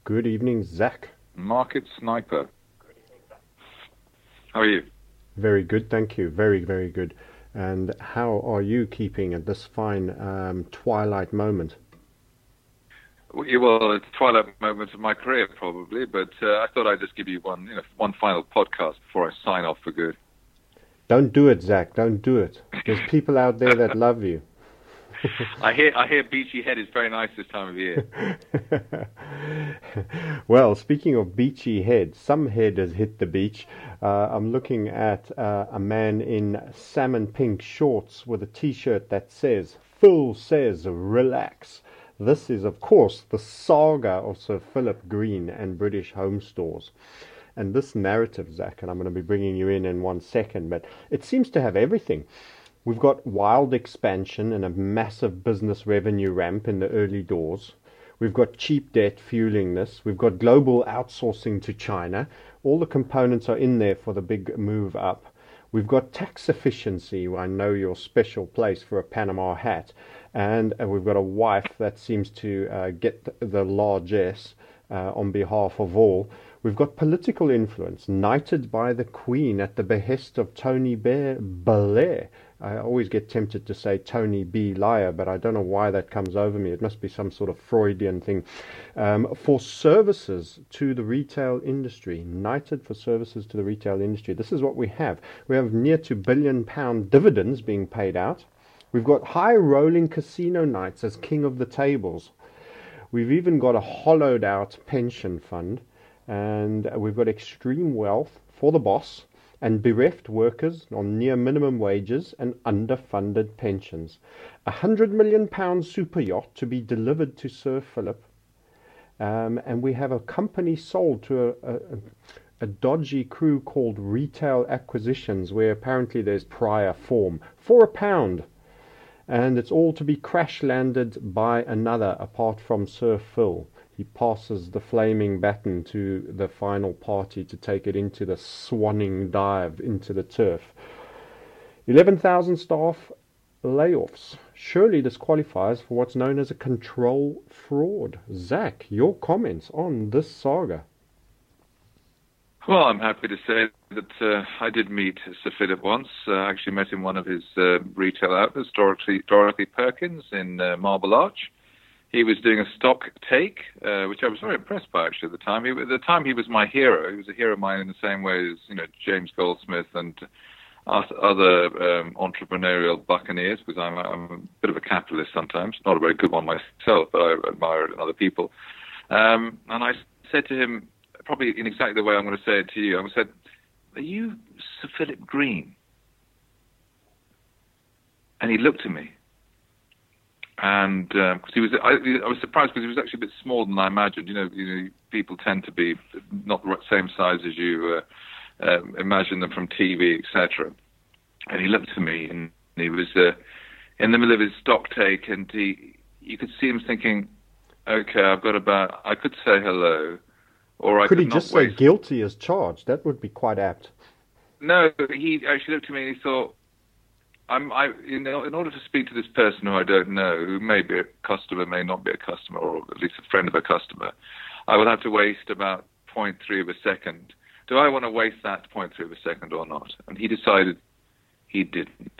Good evening, Zach. Market Sniper. How are you? Very good, thank you. Very, very good. And how are you keeping at this fine twilight moment? Well, it's twilight moment of my career, probably, but I thought I'd just give you one final podcast before I sign off for good. Don't do it, Zach. Don't do it. There's people out there that love you. I hear Beachy Head is very nice this time of year. Well, speaking of beachy head, some head has hit the beach. I'm looking at a man in salmon pink shorts with a t-shirt that says, Phil says, relax. This is, of course, the saga of Sir Philip Green and British home stores. And this narrative, Zach, and I'm going to be bringing you in 1 second, but it seems to have everything. We've got wild expansion and a massive business revenue ramp in the early doors. We've got cheap debt fueling this. We've got global outsourcing to China. All the components are in there for the big move up. We've got tax efficiency. I know your special place for a Panama hat. And we've got a wife that seems to get the largesse on behalf of all. We've got political influence, knighted by the Queen at the behest of Tony Blair. I always get tempted to say Tony B. Liar, but I don't know why that comes over me. It must be some sort of Freudian thing. For services to the retail industry, knighted for services to the retail industry. This is what we have. We have near to £1 billion dividends being paid out. We've got high rolling casino nights as king of the tables. We've even got a hollowed out pension fund. And we've got extreme wealth for the boss and bereft workers on near minimum wages and underfunded pensions. £100 million super yacht to be delivered to Sir Philip. And we have a company sold to a dodgy crew called Retail Acquisitions, where apparently there's prior form for £1. And it's all to be crash landed by another apart from Sir Phil. He passes the flaming baton to the final party to take it into the swanning dive into the turf. 11,000 staff layoffs. Surely this qualifies for what's known as a control fraud. Zach, your comments on this saga? Well, I'm happy to say that I did meet Sir Philip once. I actually met him in one of his retail outlets, Dorothy Perkins in Marble Arch. He was doing a stock take, which I was very impressed by actually at the time. At the time, he was my hero. He was a hero of mine in the same way as James Goldsmith and other entrepreneurial buccaneers. Because I'm a bit of a capitalist sometimes, not a very good one myself, but I admire it in other people. And I said to him, probably in exactly the way I'm going to say it to you, I said, "Are you Sir Philip Green?" And he looked at me. And because I was surprised because he was actually a bit smaller than I imagined. People tend to be not the same size as you imagine them from TV, etc. And he looked at me, and he was in the middle of his stock take, and you could see him thinking, "Okay, I could say hello, or I could he not just waste." say guilty as charged? That would be quite apt. No, he actually looked at me and he thought, in order to speak to this person who I don't know, who may be a customer, may not be a customer, or at least a friend of a customer, I will have to waste about 0.3 of a second. Do I want to waste that 0.3 of a second or not? And he decided he didn't.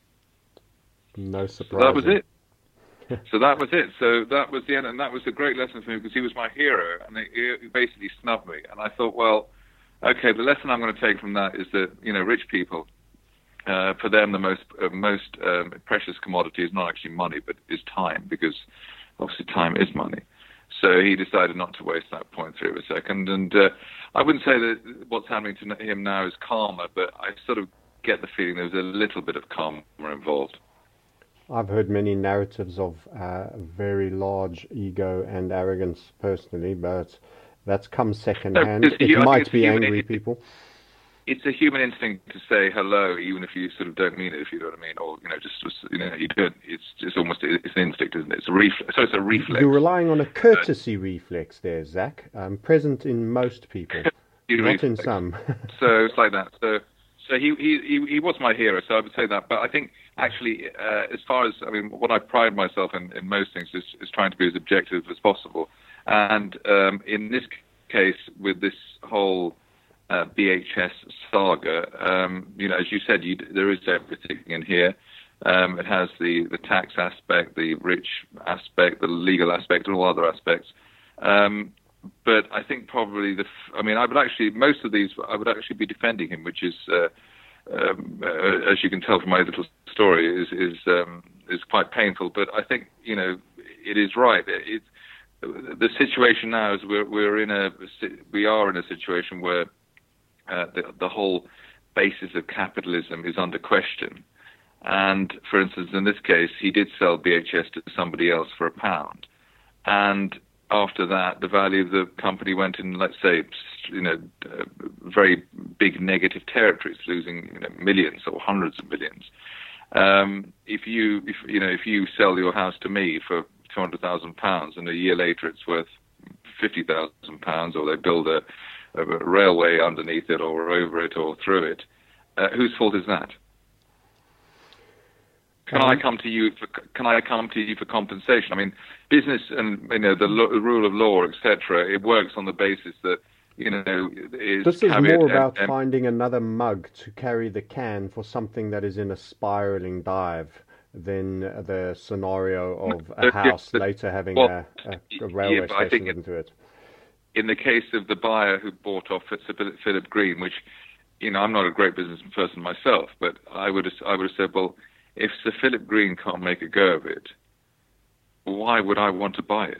No surprise. So that was it. So that was the end, and that was a great lesson for me because he was my hero, and he basically snubbed me. And I thought, well, okay, the lesson I'm going to take from that is that rich people, for them, the most precious commodity is not actually money, but is time, because obviously time is money. So he decided not to waste that 0.3 of a second. And I wouldn't say that what's happening to him now is karma, but I sort of get the feeling there's a little bit of karma involved. I've heard many narratives of very large ego and arrogance personally, but that's come second hand. It might be angry people. It's a human instinct to say hello, even if you sort of don't mean it, if you know what I mean, or you don't. It's just almost an instinct, isn't it? It's a reflex. So it's a reflex. You're relying on a courtesy reflex there, Zach. Present in most people, not in some. So it's like that. So he was my hero. So I would say that. But I think actually, as far as what I pride myself in most things is trying to be as objective as possible. And in this case, with this whole BHS saga, as you said, there is everything in here. It has the tax aspect, the rich aspect, the legal aspect, and all other aspects. But I think probably I would actually, most of these, I would actually be defending him, which is, as you can tell from my little story, is quite painful. But I think, it is right. The situation now is we are in a situation where the whole basis of capitalism is under question. And for instance, in this case, he did sell BHS to somebody else for £1. And after that, the value of the company went in, let's say, very big negative territories, losing millions or hundreds of millions. If you sell your house to me for £200,000 and a year later it's worth £50,000, or they build a railway underneath it or over it or through it, whose fault is that? Can I come to you for compensation? I mean, business and the rule of law, etc. It works on the basis that This is more about finding another mug to carry the can for something that is in a spiraling dive than the scenario of a house later having a railway station into it. In the case of the buyer who bought off Sir Philip Green, which I'm not a great business person myself, but I would have said, well, if Sir Philip Green can't make a go of it, why would I want to buy it?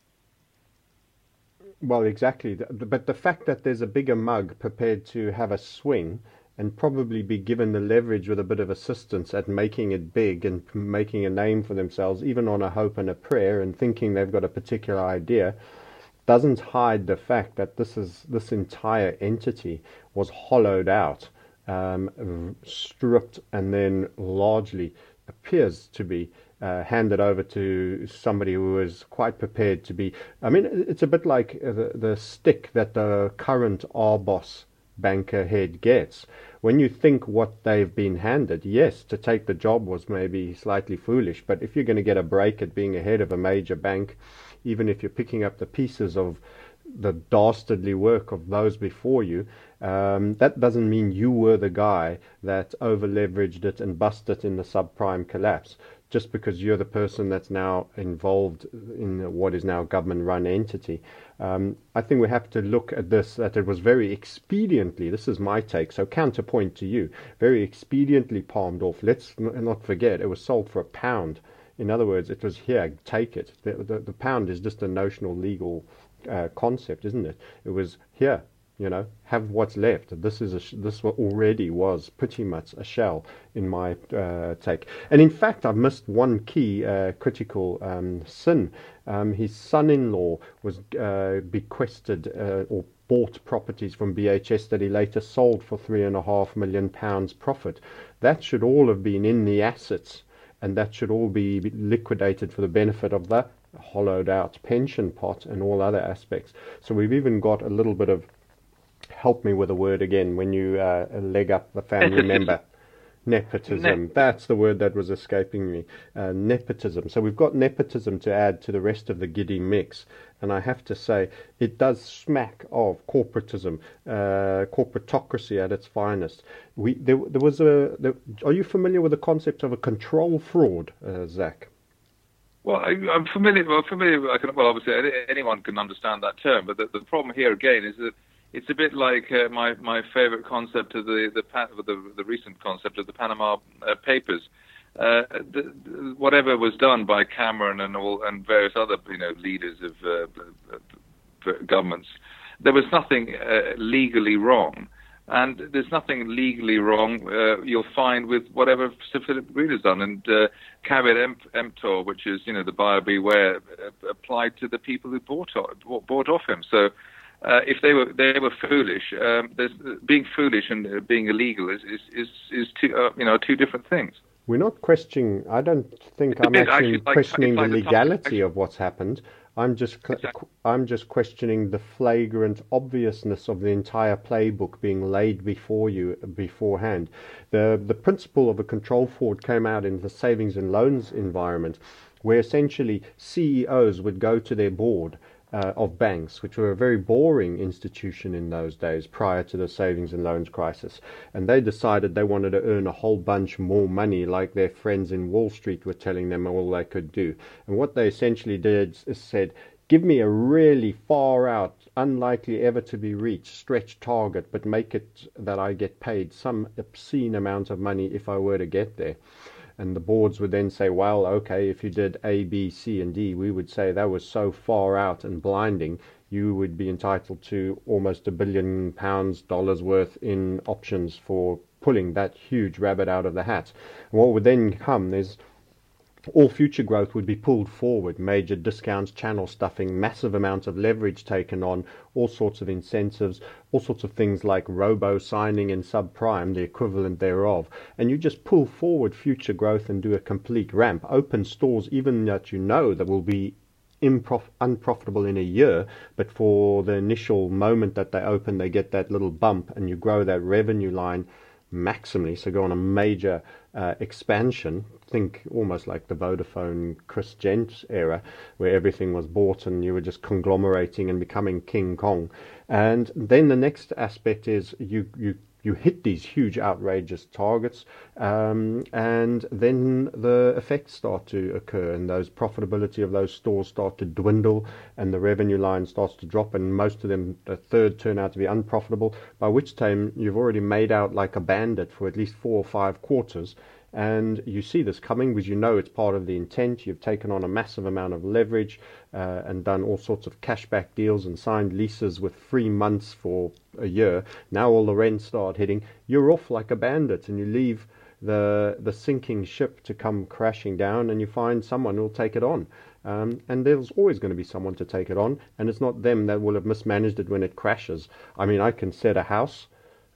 Well, exactly. But the fact that there's a bigger mug prepared to have a swing and probably be given the leverage with a bit of assistance at making it big and making a name for themselves, even on a hope and a prayer, and thinking they've got a particular idea, doesn't hide the fact that this entire entity was hollowed out, stripped, and then largely appears to be handed over to somebody who is quite prepared to be. I mean, it's a bit like the stick that the current RBOS banker head gets. When you think what they've been handed, yes, to take the job was maybe slightly foolish, but if you're going to get a break at being a head of a major bank, even if you're picking up the pieces of the dastardly work of those before you, that doesn't mean you were the guy that over-leveraged it and busted it in the subprime collapse. Just because you're the person that's now involved in what is now a government-run entity. I think we have to look at this, that it was very expediently, this is my take, so counterpoint to you, very expediently palmed off. Let's not forget, it was sold for £1. In other words, it was here, take it. The pound is just a notional legal concept, isn't it? It was here, have what's left. This already was pretty much a shell in my take. And in fact, I've missed one key critical sin. His son-in-law was bequested or bought properties from BHS that he later sold for £3.5 million profit. That should all have been in the assets, and that should all be liquidated for the benefit of the hollowed out pension pot and all other aspects. So we've even got a little bit of, help me with a word again, when you leg up the family member. Nepotism. That's the word that was escaping me. Nepotism. So we've got nepotism to add to the rest of the giddy mix. And I have to say, it does smack of corporatism, corporatocracy at its finest. Are you familiar with the concept of a control fraud, Zach? Well, I'm familiar. Obviously, anyone can understand that term. But the problem here again is that it's a bit like my favourite concept of the recent concept of the Panama Papers. Whatever was done by Cameron and various other leaders of governments, there was nothing legally wrong, and there's nothing legally wrong you'll find with whatever Sir Philip Green has done. And caveat emptor, which is the buyer beware, applied to the people who bought off him. So. If they were foolish, being foolish and being illegal is two different things. We're not questioning. I don't think I'm actually questioning the legality of what's happened. I'm just questioning the flagrant obviousness of the entire playbook being laid before you beforehand. The principle of a control fraud came out in the savings and loans environment, where essentially CEOs would go to their board of banks, which were a very boring institution in those days prior to the savings and loans crisis. And they decided they wanted to earn a whole bunch more money, like their friends in Wall Street were telling them all they could do. And what they essentially did is said, give me a really far out, unlikely ever to be reached stretch target, but make it that I get paid some obscene amount of money if I were to get there. And the boards would then say, well, okay, if you did A, B, C, and D, we would say that was so far out and blinding, you would be entitled to almost £1 billion, dollars worth in options for pulling that huge rabbit out of the hat. And what would then come is all future growth would be pulled forward, major discounts, channel stuffing, massive amounts of leverage taken on, all sorts of incentives, all sorts of things like robo-signing and subprime, the equivalent thereof. And you just pull forward future growth and do a complete ramp. Open stores, even that you know that will be unprofitable in a year, but for the initial moment that they open, they get that little bump and you grow that revenue line maximally, so go on a major expansion. Think almost like the Vodafone Chris Gent era, where everything was bought and you were just conglomerating and becoming King Kong. And then the next aspect is you hit these huge outrageous targets, and then the effects start to occur, and those profitability of those stores start to dwindle, and the revenue line starts to drop, and most of them, a third, turn out to be unprofitable, by which time you've already made out like a bandit for at least 4 or 5 quarters. And you see this coming because you know it's part of the intent. You've taken on a massive amount of leverage and done all sorts of cashback deals and signed leases with free months for a year. Now all the rents start hitting. You're off like a bandit, and you leave the sinking ship to come crashing down, and you find someone who will take it on. And there's always going to be someone to take it on, and it's not them that will have mismanaged it when it crashes. I mean, I can set a house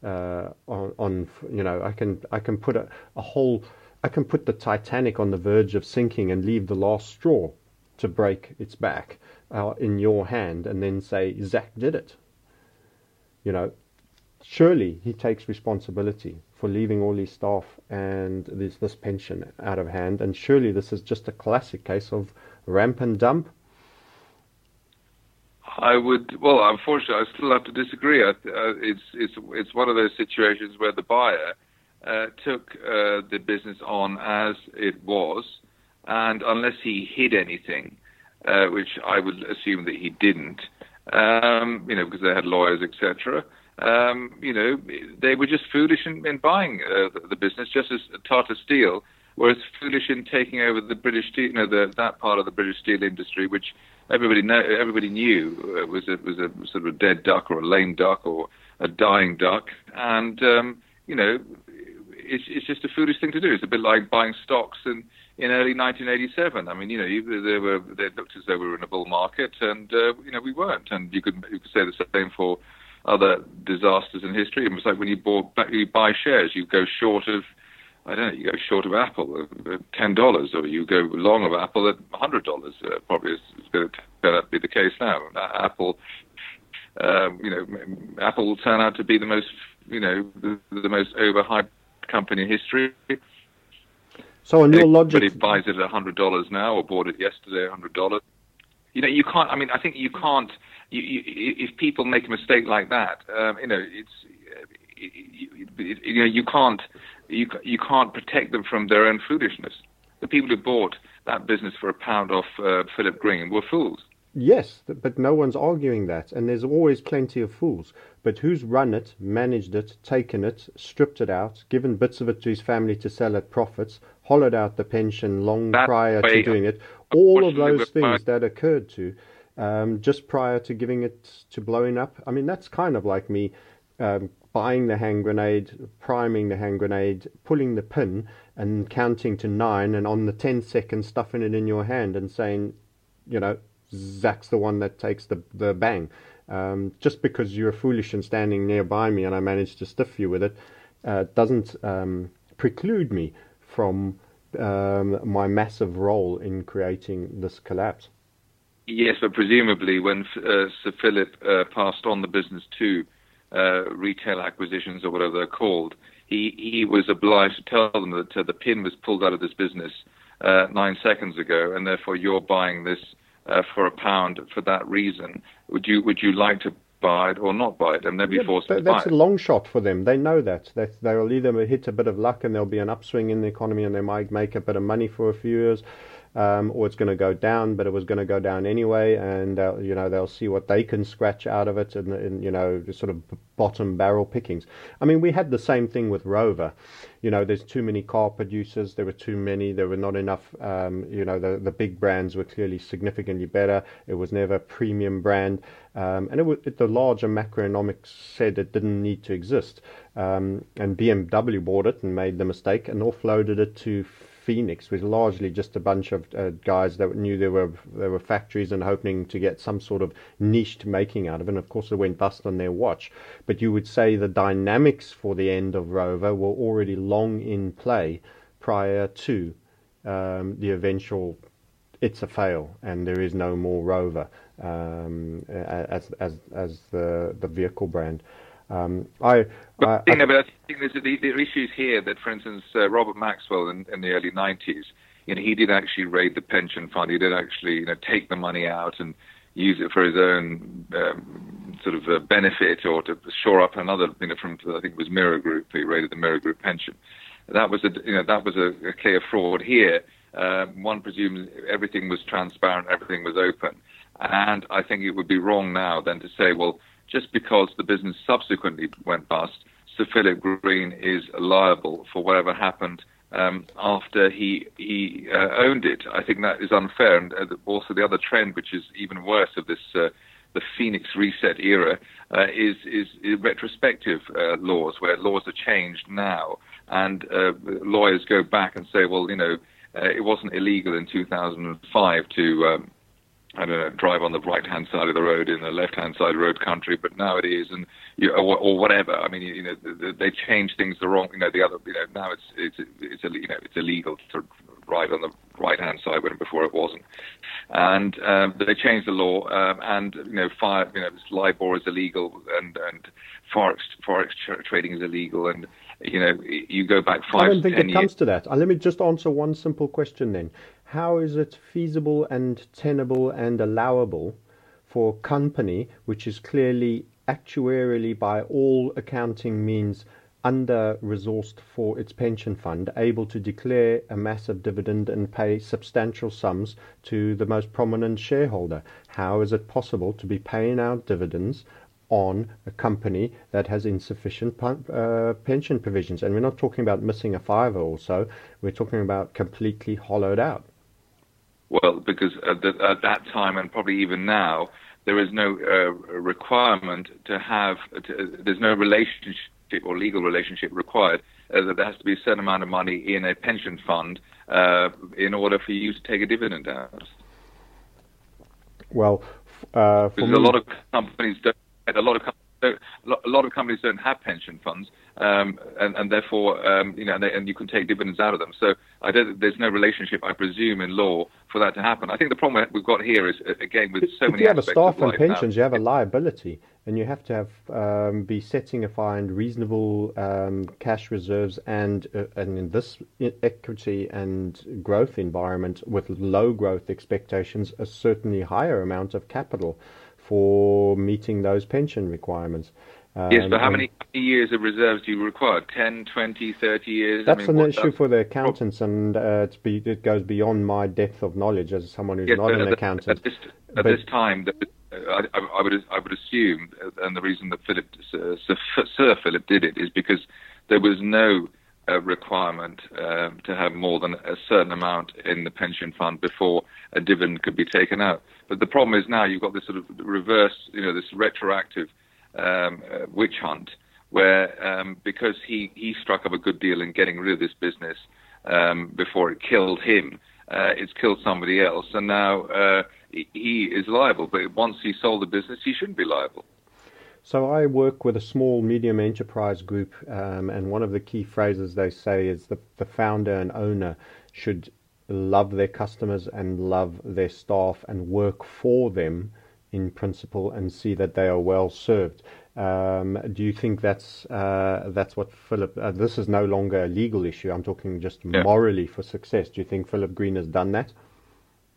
on you know, I can put I can put the Titanic on the verge of sinking and leave the last straw to break its back in your hand, and then say Zach did it. You know, surely he takes responsibility for leaving all his staff and this pension out of hand, and surely this is just a classic case of ramp and dump. Well, unfortunately, I still have to disagree. It's one of those situations where the buyer took the business on as it was, and unless he hid anything, which I would assume that he didn't, because they had lawyers, etc. They were just foolish in buying the business, just as Tata Steel were foolish in taking over the British Steel, that part of the British steel industry, which everybody knew was a sort of a dead duck or a lame duck or a dying duck, and it's just a foolish thing to do. It's a bit like buying stocks in early 1987. I mean, they looked as though we were in a bull market, and we weren't. And you could say the same for other disasters in history. It was like when you buy shares, you go short of, I don't know, you go short of Apple at $10, or you go long of Apple at $100. Probably is going to turn out to be the case now. Apple, Apple will turn out to be the most, the most overhyped company in history. So on your logic, everybody buys it at $100 now, or bought it yesterday at $100. You can't. I mean, I think you can't. If people make a mistake like that, you can't. You can't protect them from their own foolishness. The people who bought that business for £1 off Philip Green were fools. Yes, but no one's arguing that, and there's always plenty of fools. But who's run it, managed it, taken it, stripped it out, given bits of it to his family to sell at profits, hollowed out the pension long prior to doing it, all of those things that occurred to just prior to giving it to blowing up. I mean, that's kind of like me buying the hand grenade, priming the hand grenade, pulling the pin and counting to 9, and on the 10 seconds stuffing it in your hand and saying, Zach's the one that takes the bang. Just because you're foolish and standing nearby me and I managed to stiff you with it doesn't preclude me from my massive role in creating this collapse. Yes, but presumably when Sir Philip passed on the business to retail acquisitions or whatever they're called, he was obliged to tell them that the pin was pulled out of this business 9 seconds ago, and therefore you're buying this for £1 for that reason. Would you like to buy it or not buy it? And they'll be forced to buy it. That's a long shot for them. They know that they will either hit a bit of luck and there'll be an upswing in the economy and they might make a bit of money for a few years. Or it's going to go down, but it was going to go down anyway, and they'll see what they can scratch out of it, and sort of bottom barrel pickings. I mean, we had the same thing with Rover. There's too many car producers. There were too many. There were not enough. The big brands were clearly significantly better. It was never a premium brand, and the larger macroeconomics said it didn't need to exist. And BMW bought it and made the mistake and offloaded it to Phoenix, was largely just a bunch of guys that knew there were factories and hoping to get some sort of niched making out of it. And of course, it went bust on their watch. But you would say the dynamics for the end of Rover were already long in play prior to the eventual it's a fail and there is no more Rover as the vehicle brand. I think there's the issues here that, for instance, Robert Maxwell in the early 90s, he did actually raid the pension fund. He did actually, take the money out and use it for his own sort of benefit, or to shore up another, from, I think it was Mirror Group. He raided the Mirror Group pension. That was a clear fraud. Here, one presumes everything was transparent, everything was open, and I think it would be wrong now then to say, well, just because the business subsequently went bust, Sir Philip Green is liable for whatever happened after he owned it. I think that is unfair. And also the other trend, which is even worse of this, the Phoenix reset era, is retrospective laws, where laws are changed now. And lawyers go back and say, well, it wasn't illegal in 2005 to drive on the right-hand side of the road in a left-hand side road country, but now it is, and or whatever. I mean, they change things the wrong. The other. Now it's illegal to ride on the right-hand side when before it wasn't, and they changed the law, and LIBOR is illegal, and forex trading is illegal, and you go back 5 to 10 years. I don't think it comes to that. Let me just answer one simple question then. How is it feasible and tenable and allowable for a company which is clearly actuarially by all accounting means under-resourced for its pension fund, able to declare a massive dividend and pay substantial sums to the most prominent shareholder? How is it possible to be paying out dividends on a company that has insufficient pension provisions? And we're not talking about missing a fiver or so. We're talking about completely hollowed out. Well, because at that time, and probably even now, there is no requirement to have, there's no relationship or legal relationship required. That there has to be a certain amount of money in a pension fund in order for you to take a dividend out. Well, because a lot of companies don't. A lot of companies don't have pension funds, and therefore, and you can take dividends out of them. So there's no relationship, I presume, in law for that to happen. I think the problem we've got here is, again, with so many aspects of life. If you have a staff and pensions, you have a liability, and you have to have be setting aside reasonable cash reserves, and in this equity and growth environment with low growth expectations, a certainly higher amount of capital for meeting those pension requirements. Yes, but how many years of reserves do you require? 10, 20, 30 years? That's an issue for the accountants, and it goes beyond my depth of knowledge as someone who's not an accountant. At this time, I would assume, and the reason that Sir Philip did it is because there was no requirement to have more than a certain amount in the pension fund before a dividend could be taken out. But the problem is now you've got this sort of reverse, this retroactive witch hunt, where because he struck up a good deal in getting rid of this business before it killed him, it's killed somebody else, and now he is liable. But once he sold the business, he shouldn't be liable. So I work with a small medium enterprise group, and one of the key phrases they say is the founder and owner should love their customers and love their staff and work for them in principle and see that they are well served. Do you think that's what Philip, this is no longer a legal issue, I'm talking just morally for success. Do you think Philip Green has done that?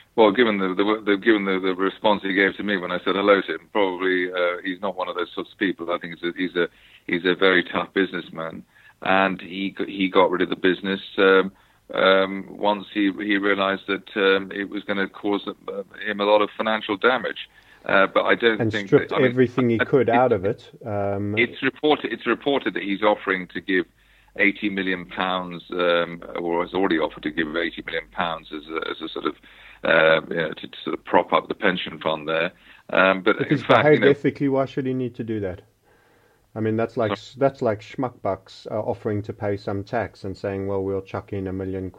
Well, given the response he gave to me when I said hello to him, probably he's not one of those sorts of people. I think he's a very tough businessman, and he got rid of the business once he realised that it was going to cause him a lot of financial damage. But I don't and think stripped that, I mean, everything he could out of it. It's reported that he's offering to give £80 million, or has already offered to give £80 million as a sort of to sort of prop up the pension fund there. But If in he's fact, behaved ethically, why should he need to do that? I mean, that's like schmuckbucks offering to pay some tax and saying, "Well, we'll chuck in £1 million,"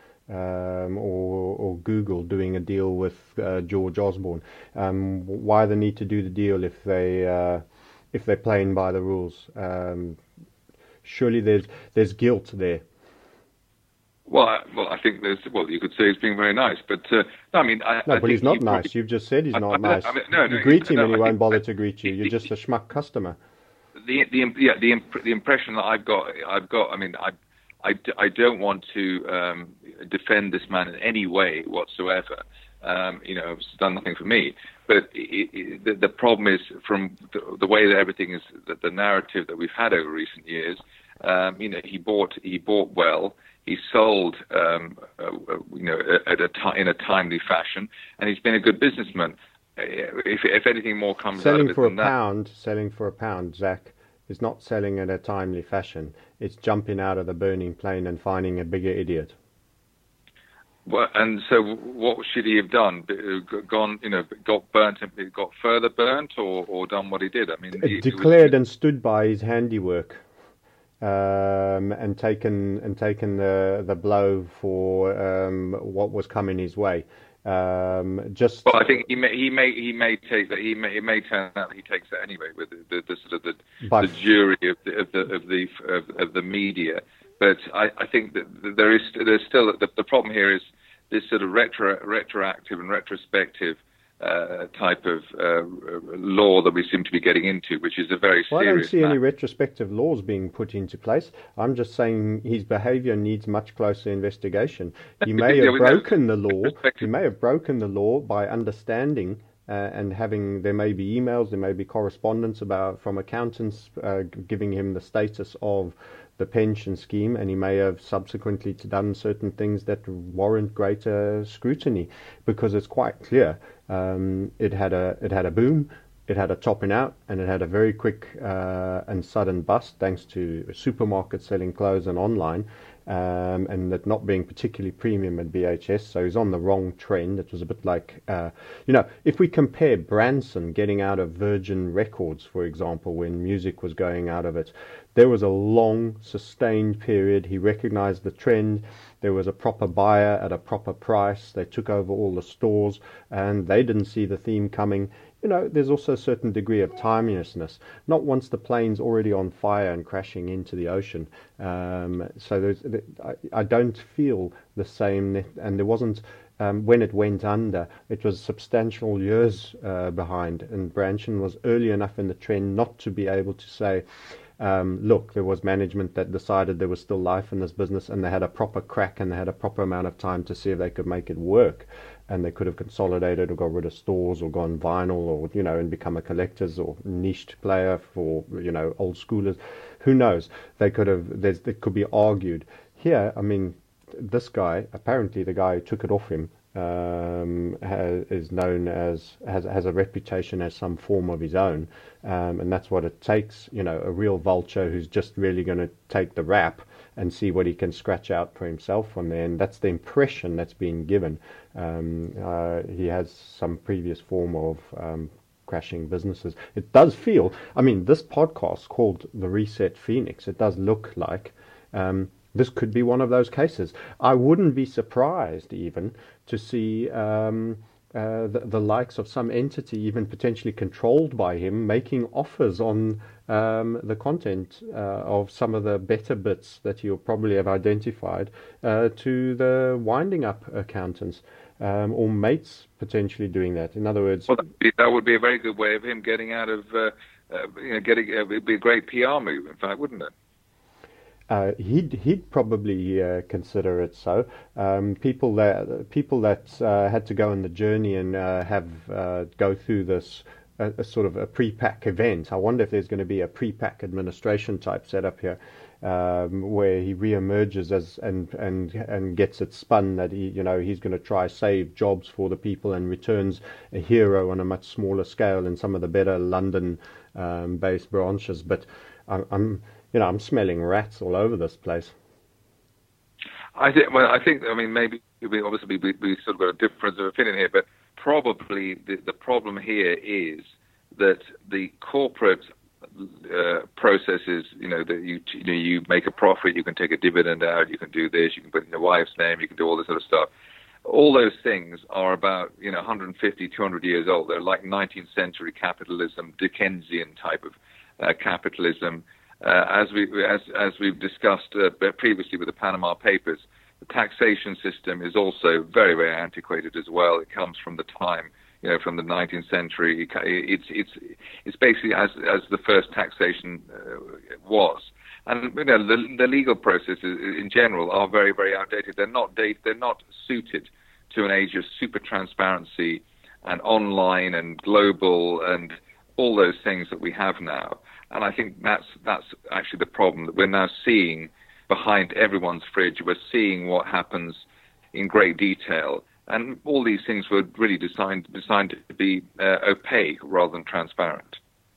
or Google doing a deal with George Osborne. Why the need to do the deal if they're playing by the rules? Surely there's guilt there. Well, I think you could say he's being very nice, but I mean, but he's not nice. You've just said he's not nice. You greet him and he won't bother to greet you. You're just a schmuck customer. The impression that I've got. I mean, I don't want to defend this man in any way whatsoever. It's done nothing for me. But the problem is from the way that everything is, the narrative that we've had over recent years. He bought well. He sold, in a timely fashion, and he's been a good businessman. If anything more comes out of it than that, selling for a pound, Zach, is not selling in a timely fashion. It's jumping out of the burning plane and finding a bigger idiot. Well, and so what should he have done? Got burnt, got further burnt, or done what he did? I mean, declared and stood by his handiwork. And taken the blow for what was coming his way. Well, I think he may take that. It may turn out that he takes that anyway with the sort of the jury of the media. But I think that there's still the problem here is this sort of retroactive and retrospective type of law that we seem to be getting into, which is a very serious I don't see any retrospective laws being put into place. I'm just saying his behaviour needs much closer investigation. He may have broken the law. He may have broken the law by understanding and there may be emails, there may be correspondence from accountants giving him the status of the pension scheme, and he may have subsequently done certain things that warrant greater scrutiny, because it's quite clear it had a boom, it had a topping out, and it had a very quick and sudden bust thanks to supermarkets selling clothes and online, and that not being particularly premium at BHS. So he's on the wrong trend. It was a bit like, if we compare Branson getting out of Virgin Records, for example, when music was going out of it, there was a long, sustained period. He recognized the trend. There was a proper buyer at a proper price. They took over all the stores, and they didn't see the theme coming. There's also a certain degree of timelessness. Not once the plane's already on fire and crashing into the ocean. So I don't feel the same. And there wasn't, when it went under, it was substantial years behind. And Branson was early enough in the trend not to be able to say, look, there was management that decided there was still life in this business, and they had a proper crack and they had a proper amount of time to see if they could make it work. And they could have consolidated or got rid of stores or gone vinyl or, and become a collector's or niched player for, old schoolers. Who knows? They could have, it could be argued. Here, I mean, this guy, apparently the guy who took it off him, is known as, has a reputation as some form of his own. And that's what it takes, a real vulture who's just really going to take the rap and see what he can scratch out for himself from there. And that's the impression that's being given. He has some previous form of crashing businesses. It does feel, this podcast called The Reset Phoenix, it does look like this could be one of those cases. I wouldn't be surprised even to see the likes of some entity, even potentially controlled by him, making offers on the content of some of the better bits that you'll probably have identified to the winding up accountants or mates potentially doing that. In other words, that would be a very good way of him getting out of it'd be a great PR move, in fact, wouldn't it? He'd probably consider it so. People that had to go on the journey and have go through this a sort of a pre-pack event. I wonder if there's going to be a pre-pack administration type setup here, where he re-emerges as and gets it spun that he's going to try save jobs for the people and returns a hero on a much smaller scale in some of the better London based branches. But I'm smelling rats all over this place. I think. I mean, maybe we sort of got a difference of opinion here, but probably the problem here is that the corporate processes, that you make a profit, you can take a dividend out, you can do this, you can put in your wife's name, you can do all this sort of stuff. All those things are about 150, 200 years old. They're like 19th century capitalism, Dickensian type of capitalism. As we've discussed previously with the Panama Papers, the taxation system is also very, very antiquated as well. It comes from the time, from the 19th century. It's basically as the first taxation was. And the legal processes in general are very, very outdated. They're not suited to an age of super transparency and online and global and all those things that we have now. And I think that's actually the problem, that we're now seeing behind everyone's fridge. We're seeing what happens in great detail. And all these things were really designed to be opaque rather than transparent.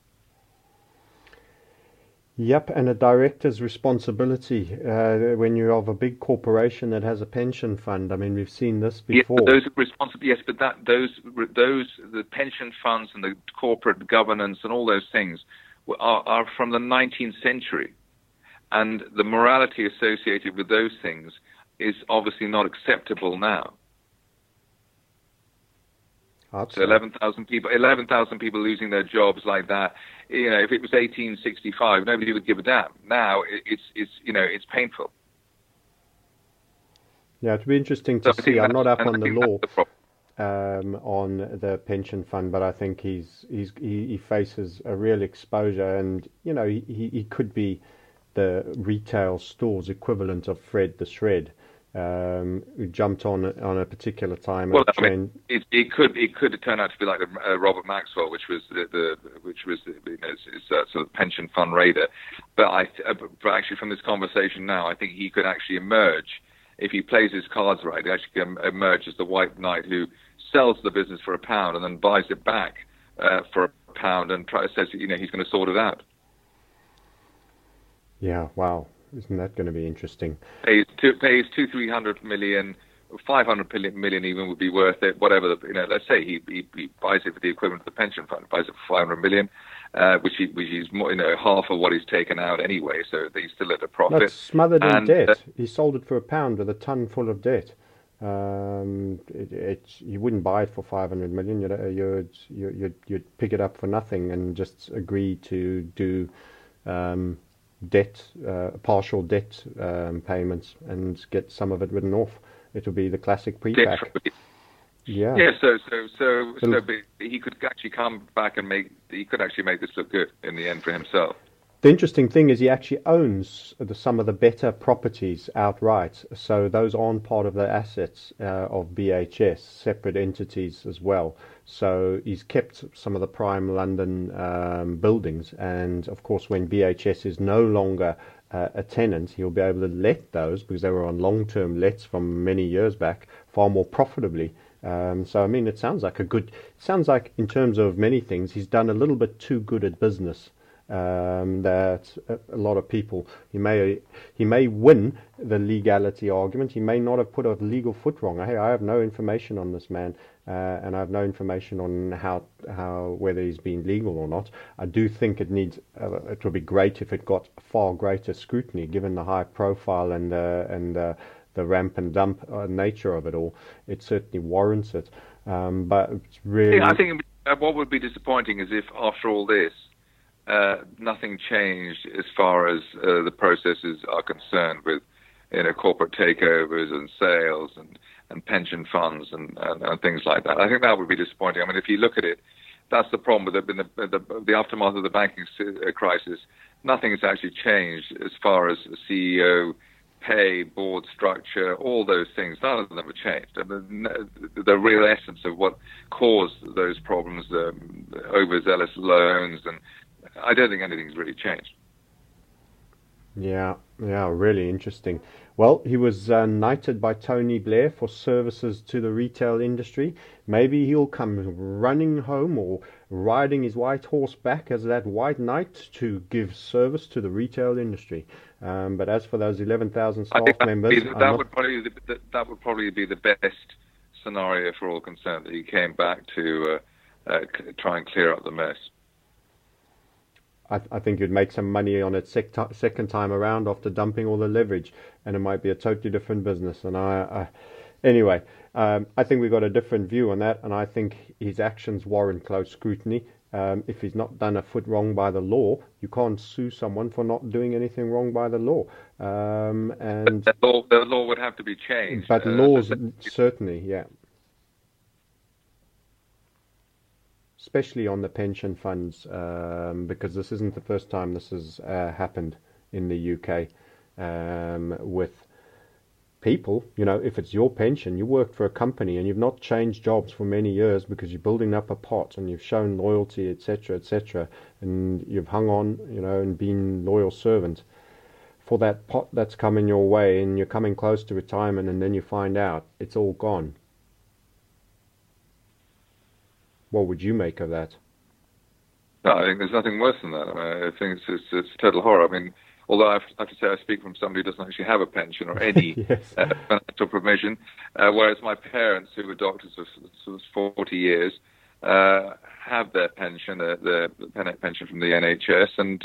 Yep, and a director's responsibility when you have a big corporation that has a pension fund. I mean, we've seen this before. Yes, those are responsible. Yes, but the pension funds and the corporate governance and all those things are from the 19th century, and the morality associated with those things is obviously not acceptable now. So 11,000 people losing their jobs like that. If it was 1865, nobody would give a damn. Now it's painful. Yeah, it'd be interesting to see. I'm not up on the law on the pension fund, but I think he faces a real exposure, and he could be the retail store's equivalent of Fred the Shred. Who jumped on a particular time. Well, I mean, it could turn out to be like Robert Maxwell, which was his sort of pension fund raider. But actually, from this conversation now, I think he could actually emerge, if he plays his cards right. He actually can emerge as the white knight who sells the business for £1 and then buys it back for £1 and says he's going to sort it out. Yeah. Wow. Isn't that going to be interesting? Pays 200-300 million, 500 million even would be worth it. Whatever, let's say he buys it for the equivalent of the pension fund, buys it for 500 million, which is more, half of what he's taken out anyway. So he's still at a profit. That's smothered in debt. He sold it for £1 with a ton full of debt. You wouldn't buy it for 500 million. You'd pick it up for nothing and just agree to do. Partial debt payments and get some of it written off. It'll be the classic pre-pack. Yeah. Yeah. So he could actually come back and make this look good in the end for himself. The interesting thing is he actually owns some of the better properties outright, so those aren't part of the assets of BHS, separate entities as well. So he's kept some of the prime London buildings, and of course when BHS is no longer a tenant, he'll be able to let those, because they were on long-term lets from many years back, far more profitably. So I mean, it sounds like in terms of many things, he's done a little bit too good at business. That a lot of people, he may win the legality argument. He may not have put a legal foot wrong. Hey, I have no information on this man, and I have no information on how whether he's been legal or not. I do think it would be great if it got far greater scrutiny, given the high profile and the ramp and dump nature of it all. It certainly warrants it. But it's really, I think what would be disappointing is if after all this, nothing changed as far as the processes are concerned with corporate takeovers and sales and pension funds and things like that. I think that would be disappointing. I mean, if you look at it, that's the problem with the aftermath of the banking crisis. Nothing has actually changed as far as CEO pay, board structure, all those things. None of them have changed. I mean, the real essence of what caused those problems, the overzealous loans, and I don't think anything's really changed. Yeah, yeah, really interesting. Well, he was knighted by Tony Blair for services to the retail industry. Maybe he'll come running home or riding his white horse back as that white knight to give service to the retail industry. But as for those 11,000 I think staff members, that would probably be the best scenario for all concerned, that he came back to try and clear up the mess. I think you'd make some money on it second time around after dumping all the leverage, and it might be a totally different business. And anyway, I think we've got a different view on that, and I think his actions warrant close scrutiny. If he's not done a foot wrong by the law, you can't sue someone for not doing anything wrong by the law. And the law would have to be changed. But laws, certainly, yeah. Especially on the pension funds, because this isn't the first time this has happened in the UK with people. You know, if it's your pension, you worked for a company and you've not changed jobs for many years because you're building up a pot and you've shown loyalty, etc., and you've hung on, you know, and been loyal servant for that pot that's coming your way, and you're coming close to retirement, and then you find out it's all gone. What would you make of that? No, I think there's nothing worse than that. I mean, I think it's total horror. I mean, although I have to say I speak from somebody who doesn't actually have a pension or any yes. Financial provision, whereas my parents, who were doctors for 40 years, have their pension, their pension from the NHS, and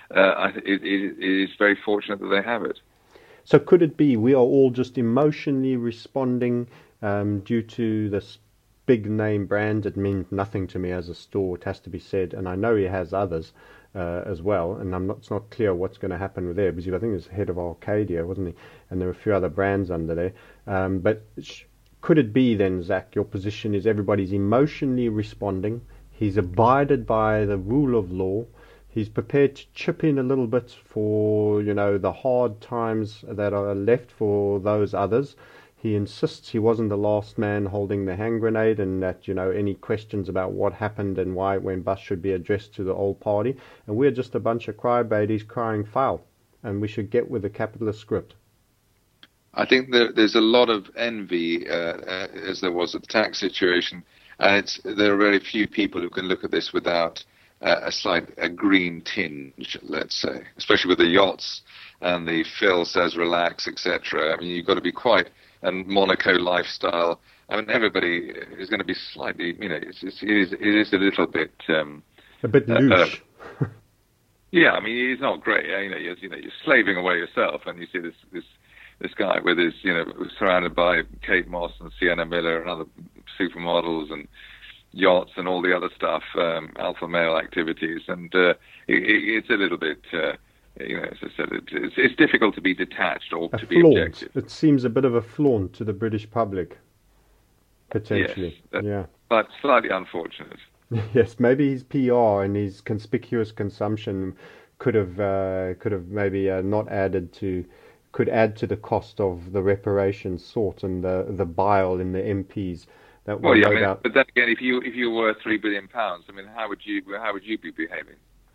it is very fortunate that they have it. So could it be we are all just emotionally responding due to this big name brand? It means nothing to me as a store, it has to be said, and I know he has others as well, and it's not clear what's going to happen with there, because I think he was head of Arcadia, wasn't he? And there were a few other brands under there. But could it be then, Zach, your position is everybody's emotionally responding, he's abided by the rule of law, he's prepared to chip in a little bit for, you know, the hard times that are left for those others. He insists he wasn't the last man holding the hand grenade, and that, you know, any questions about what happened and why it went bust should be addressed to the old party. And we're just a bunch of crybabies crying foul, and we should get with the capitalist script. I think there's a lot of envy, as there was at the tax situation, and there are very few people who can look at this without a green tinge, let's say, especially with the yachts and the Phil says relax, etc. I mean, you've got to be quite... and Monaco lifestyle. I mean, everybody is going to be slightly, you know, it is a little bit... a bit louche. Yeah, I mean, it's not great. You're slaving away yourself, and you see this guy with his, you know, surrounded by Kate Moss and Sienna Miller and other supermodels and yachts and all the other stuff, alpha male activities, and it's a little bit... as I said, it's difficult to be detached or to be objective. It seems a bit of a flaunt to the British public, potentially. Yes, but slightly unfortunate. Yes, maybe his PR and his conspicuous consumption could have maybe not added to, could add to the cost of the reparations sought and the bile in the MPs. That well, yeah, but then again, if you were £3 billion, I mean, how would you be behaving?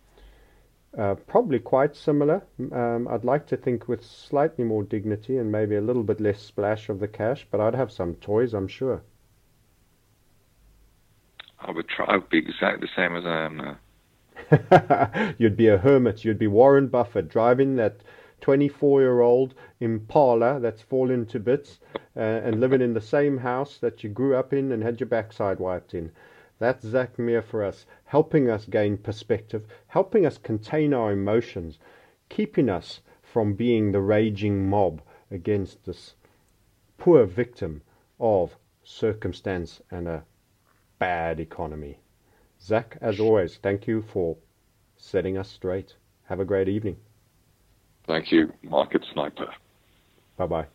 Probably quite similar. I'd like to think with slightly more dignity and maybe a little bit less splash of the cash, but I'd have some toys, I'm sure. I would be exactly the same as I am now. You'd be a hermit. You'd be Warren Buffett driving that 24-year-old Impala that's fallen to bits and living in the same house that you grew up in and had your backside wiped in. That's Zach Meir for us, helping us gain perspective, helping us contain our emotions, keeping us from being the raging mob against this poor victim of circumstance and a bad economy. Zach, as always, thank you for setting us straight. Have a great evening. Thank you, Market Sniper. Bye-bye.